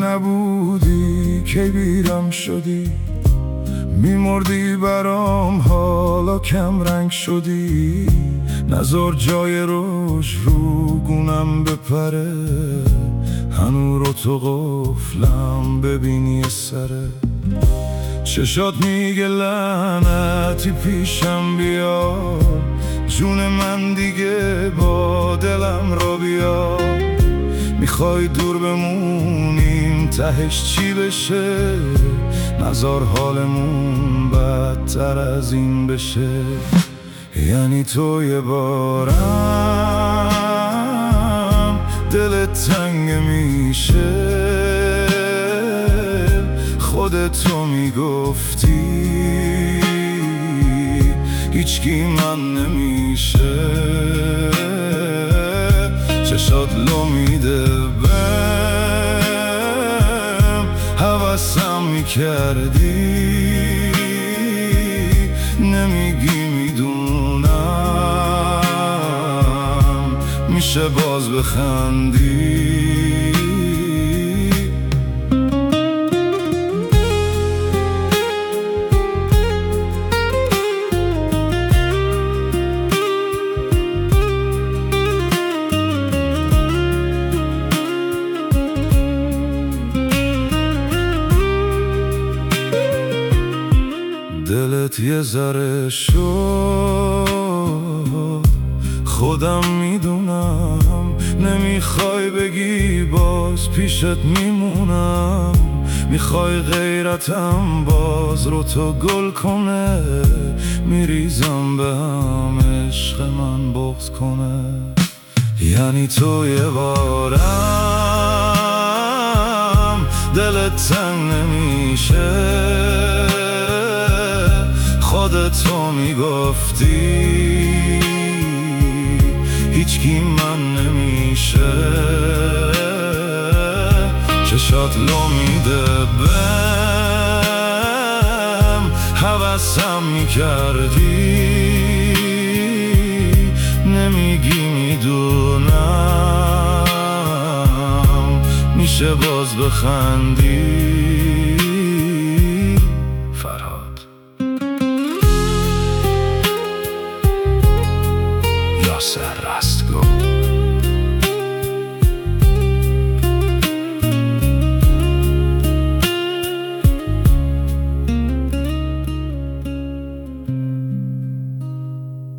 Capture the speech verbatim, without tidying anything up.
نبودی که بیرم شدی، میمردی برام حالا کم رنگ شدی. نزار جای روش رو گونم بپره، هنو رو تو قفلم ببینی یه سره. چشات میگه لعنتی پیشم بیا، جون من دیگه با دلم رو بیا. میخوای دور بمونیم تهش چی بشه، نزار حالمون بدتر از این بشه. یعنی تو یه بارم دلت تنگ میشه، خودتو میگفتی هیچکی من نمیشه. چشات لو میده بهم، حواسم میکردی نمیگی میدونم، میشه باز بخندی. دلت یه ذره شد، خودم میدونم. نمیخوای بگی باز پیشت میمونم، میخوای غیرتم باز رو تو گل کنه. میریزم به هم عشق من بغض کنه. یعنی تو یه بارم دلت تنگ نمیشه، خودتو میگفتی هیچکی من نمیشه. چشات لو میده بهم، حواسم میکردی نمیگی میدونم، میشه باز بخندی. فرهاد یاسر راست.